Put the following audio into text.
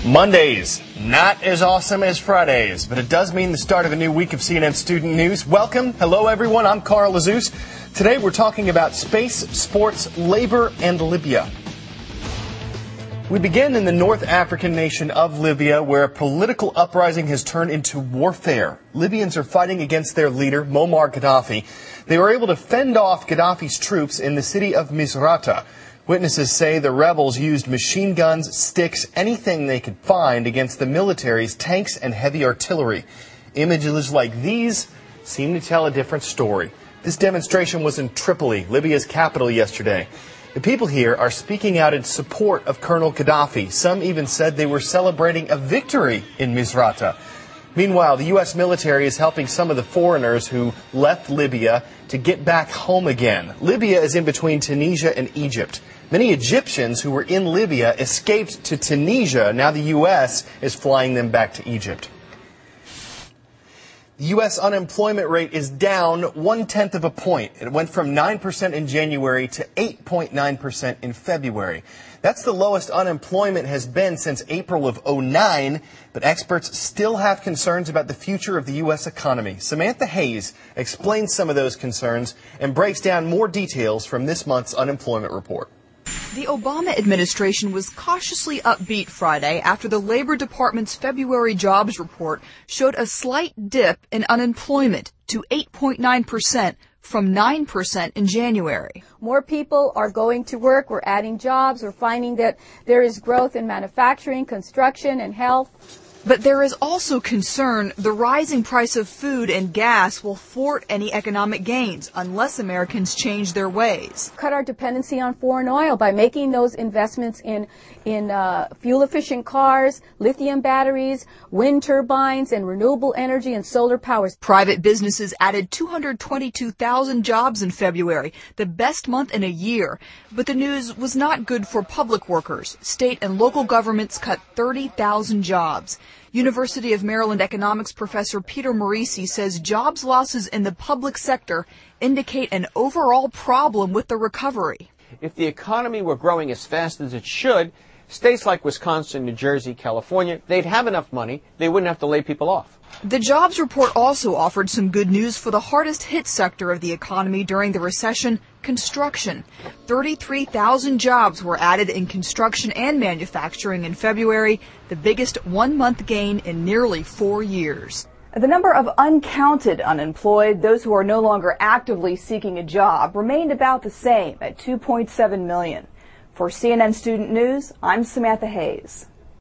Mondays, not as awesome as Fridays, but it does mean the start of a new week of CNN Student News. Welcome. Hello, everyone. I'm Carl Azus. Today, we're talking about space, sports, labor, and Libya. We begin in the North African nation of Libya, where a political uprising has turned into warfare. Libyans are fighting against their leader, Muammar Gaddafi. They were able to fend off Gaddafi's troops in the city of Misrata. Witnesses say the rebels used machine guns, sticks, anything they could find against the military's tanks and heavy artillery. Images like these seem to tell a different story. This demonstration was in Tripoli, Libya's capital, yesterday. The people here are speaking out in support of Colonel Gaddafi. Some even said they were celebrating a victory in Misrata. Meanwhile, the U.S. military is helping some of the foreigners who left Libya to get back home again. Libya is in between Tunisia and Egypt. Many Egyptians who were in Libya escaped to Tunisia. Now the U.S. is flying them back to Egypt. The U.S. unemployment rate is down 1/10 of a point. It went from 9% in January to 8.9% in February. That's the lowest unemployment has been since April of 2009, but experts still have concerns about the future of the U.S. economy. Samantha Hayes explains some of those concerns and breaks down more details from this month's unemployment report. The Obama administration was cautiously upbeat Friday after the Labor Department's February jobs report showed a slight dip in unemployment to 8.9% from 9% in January. More people are going to work. We're adding jobs. We're finding that there is growth in manufacturing, construction, and health. But there is also concern the rising price of food and gas will thwart any economic gains unless Americans change their ways. Cut our dependency on foreign oil by making those investments in fuel-efficient cars, lithium batteries, wind turbines, and renewable energy and solar powers. Private businesses added 222,000 jobs in February, the best month in a year. But the news was not good for public workers. State and local governments cut 30,000 jobs. University of Maryland economics professor Peter Morisi says jobs losses in the public sector indicate an overall problem with the recovery. If the economy were growing as fast as it should, states like Wisconsin, New Jersey, California, they'd have enough money. They wouldn't have to lay people off. The jobs report also offered some good news for the hardest hit sector of the economy during the recession, construction. 33,000 jobs were added in construction and manufacturing in February, the biggest one-month gain in nearly 4 years. The number of uncounted unemployed, those who are no longer actively seeking a job, remained about the same at 2.7 million. For CNN Student News, I'm Samantha Hayes.